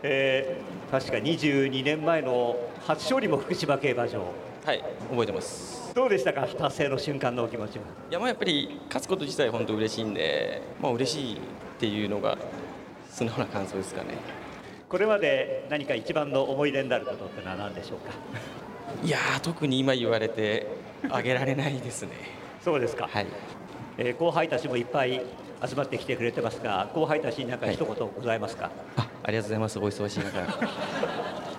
確か22年前の初勝利も福島競馬場。 はい、覚えてます。 どうでしたか、達成の瞬間のお気持ちは。 いや、やっぱり勝つこと自体本当嬉しいんで、嬉しいっていうのが素直な感想ですかね。 これまで何か一番の思い出になることってのは何でしょうか。 いやー、特に今言われてあげられないですね。 そうですか。 はい。 後輩たちもいっぱい集まってきてくれてますが、後輩たちに何か一言ございますか。 ありがとうございます。お忙しい中。